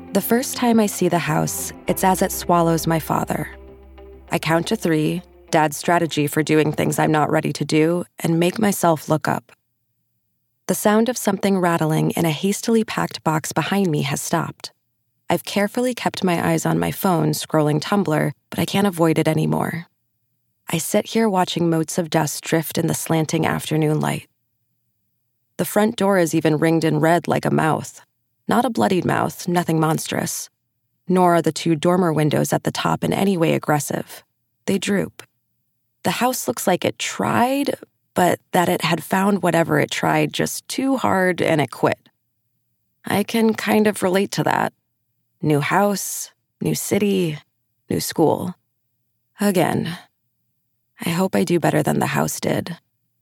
The first time I see the house, it's as it swallows my father. I count to 3, Dad's strategy for doing things I'm not ready to do, and make myself look up. The sound of something rattling in a hastily packed box behind me has stopped. I've carefully kept my eyes on my phone scrolling Tumblr, but I can't avoid it anymore. I sit here watching motes of dust drift in the slanting afternoon light. The front door is even ringed in red like a mouth. Not a bloodied mouth, nothing monstrous. Nor are the 2 dormer windows at the top in any way aggressive. They droop. The house looks like it tried, but that it had found whatever it tried just too hard and it quit. I can kind of relate to that. New house, new city, new school. Again. I hope I do better than the house did.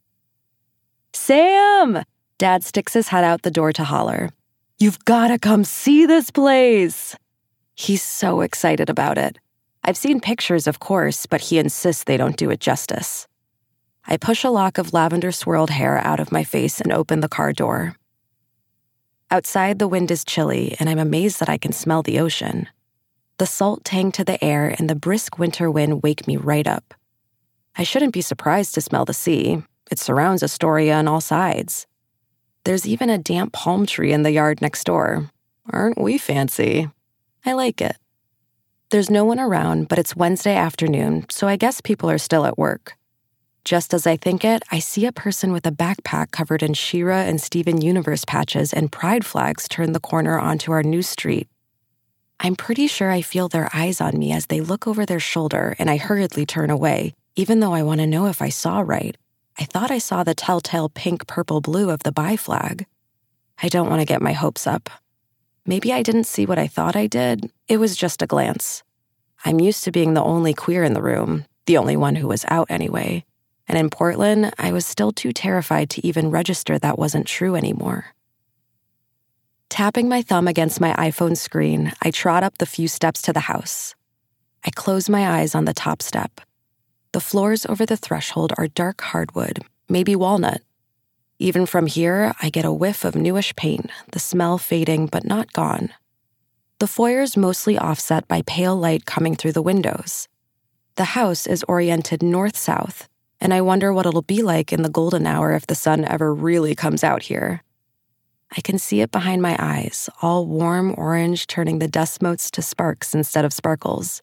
Sam! Dad sticks his head out the door to holler. You've gotta come see this place! He's so excited about it. I've seen pictures, of course, but he insists they don't do it justice. I push a lock of lavender-swirled hair out of my face and open the car door. Outside, the wind is chilly, and I'm amazed that I can smell the ocean. The salt tang to the air and the brisk winter wind wake me right up. I shouldn't be surprised to smell the sea. It surrounds Astoria on all sides. There's even a damp palm tree in the yard next door. Aren't we fancy? I like it. There's no one around, but it's Wednesday afternoon, so I guess people are still at work. Just as I think it, I see a person with a backpack covered in She-Ra and Steven Universe patches and pride flags turn the corner onto our new street. I'm pretty sure I feel their eyes on me as they look over their shoulder, and I hurriedly turn away, even though I want to know if I saw right. I thought I saw the telltale pink, purple, blue of the bi flag. I don't want to get my hopes up. Maybe I didn't see what I thought I did. It was just a glance. I'm used to being the only queer in the room, the only one who was out anyway. And in Portland, I was still too terrified to even register that wasn't true anymore. Tapping my thumb against my iPhone screen, I trot up the few steps to the house. I close my eyes on the top step. The floors over the threshold are dark hardwood, maybe walnut. Even from here, I get a whiff of newish paint, the smell fading but not gone. The foyer's mostly offset by pale light coming through the windows. The house is oriented north-south, and I wonder what it'll be like in the golden hour if the sun ever really comes out here. I can see it behind my eyes, all warm orange, turning the dust motes to sparks instead of sparkles.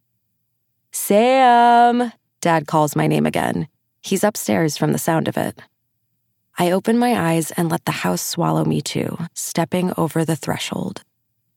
Sam! Dad calls my name again. He's upstairs from the sound of it. I open my eyes and let the house swallow me too, stepping over the threshold.